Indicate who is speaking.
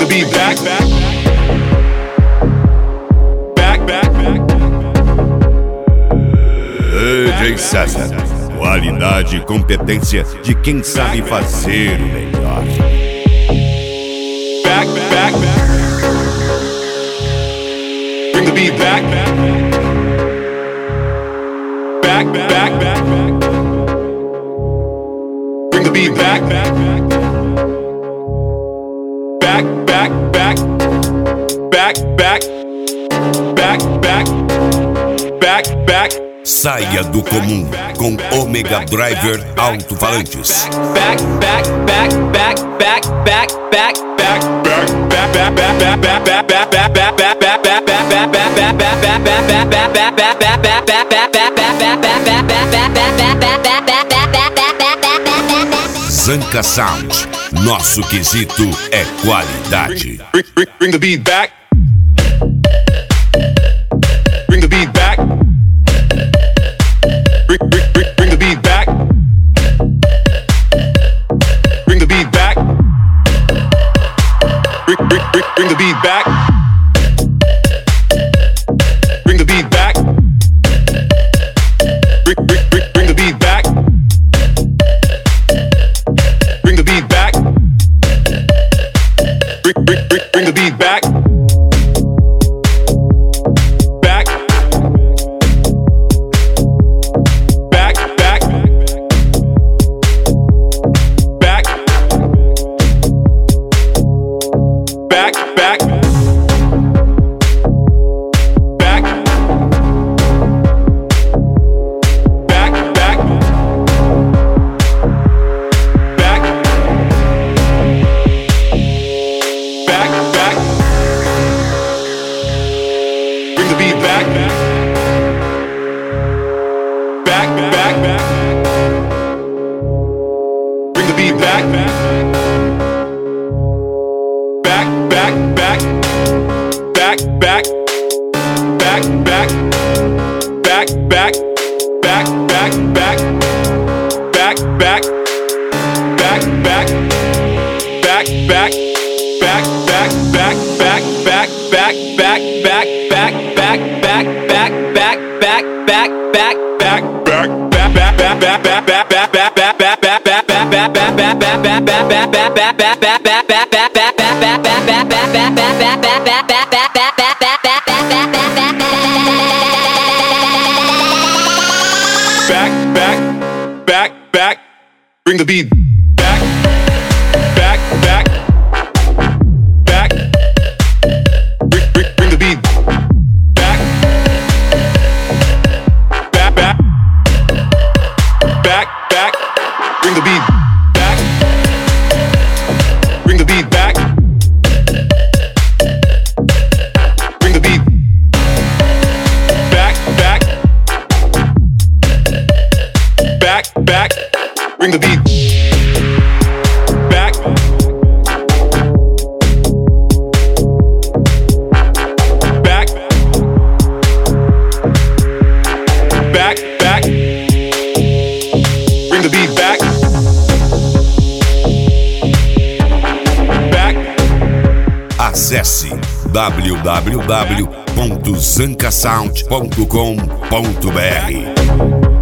Speaker 1: the beat back, back, back, back.
Speaker 2: DJ César, qualidade e competência de quem sabe fazer o melhor.
Speaker 1: Back, back, back. Bring the beat back, back, back, back. Bring the beat back, back, back, back, back, back, back, back, back, back.
Speaker 2: Saia do comum com Omega Driver Alto-Falantes.
Speaker 1: Back, back, back, back, back, back, back, back, back, back, back, back, back, back, back, back, back,
Speaker 2: Zanca Sound, nosso quesito é qualidade.
Speaker 1: Bring the beat back. Bring the beat back. Bring the beat back. Bring the beat back. Bring the beat back. Bring the beat back. Bring the beat back. Bring the beat back. Bring the beat back. Back. Back, back. Back. Back, back. Back. Back, back. Back. Back, back. Bring the beat back. Back, back, back. Bring the beat back. Back, back, back. Back, back. Back, back. Back, back. Back, back, back. Back, back. Back, back. Back, back. Back, back, back, back, back, back, back, back, back, back, back, back, back, back, back, back, back, back, bring the beat back, back, back, back, bring the beat back, back, back, back, back, bring the beat back, bring the beat back, bring the beat back, back, back, back, bring the beat back, back, back, back, bring the beat back, back.
Speaker 2: Acesse www.zancasound.com.br.